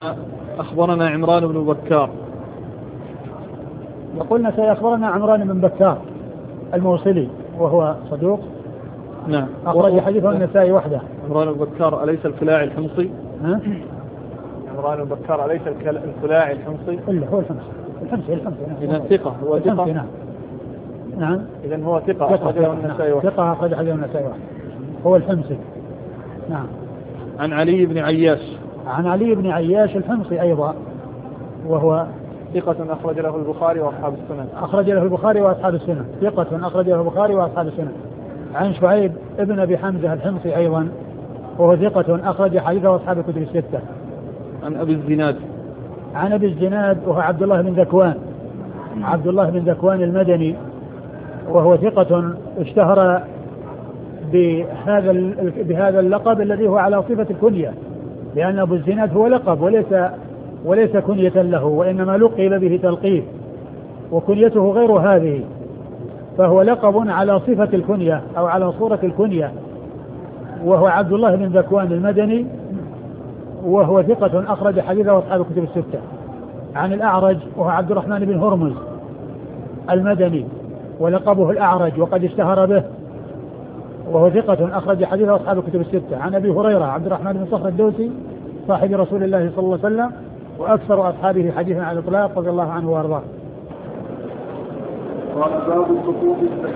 أخبرنا عمران بن بكار. وقلنا سيخبرنا عمران بن بكار الموصلي وهو صدوق. نعم. أخرج حديثه النسائي وحده. عمران بن بكار أليس الفلاعي الحمصي؟ عمران بن بكار أليس الفلاعي الحمصي؟ إلا هو الحمصي. إذا ثقة، هو ثقة. نعم. إذا هو ثقة أخرجه النسائي وحده. ثقة أخرج حديثه النسائي وحده. هو الحمصي. نعم. عن علي بن عياش. عن علي بن عياش الحمصي أيضا وهو ثقة أخرج له البخاري وأصحاب السنن. أخرج له البخاري وأصحاب السنن. ثقة أخرج له البخاري وأصحاب السنن. عن شعيب ابن أبي حمزة الحمصي أيضا وهو ثقة أخرج حديثه أصحاب الكتب الستة. عن أبي الزناد. عن أبي الزناد وهو عبد الله بن ذكوان. عبد الله بن ذكوان المدني وهو ثقة اشتهر بهذا اللقب الذي هو على صفة الكنية، لأن أبو الزناد هو لقب وليس كنية له، وإنما لقب به تلقيب، وكنيته غير هذه، فهو لقب على صفة الكنية أو على صورة الكنية، وهو عبد الله بن ذكوان المدني وهو ثقة أخرج حديثه أصحاب الكتب الستة. عن الأعرج وهو عبد الرحمن بن هرمز المدني ولقبه الأعرج وقد اشتهر به، وهو ثقة أخرج حديثه أصحاب الكتب الستة. عن أبي هريرة عبد الرحمن بن صخر الدوسي صاحب رسول الله صلى الله عليه وسلم وأكثر أصحابه حديثا على الإطلاق رضي الله عنه وأرضاه. قال باب الصفوف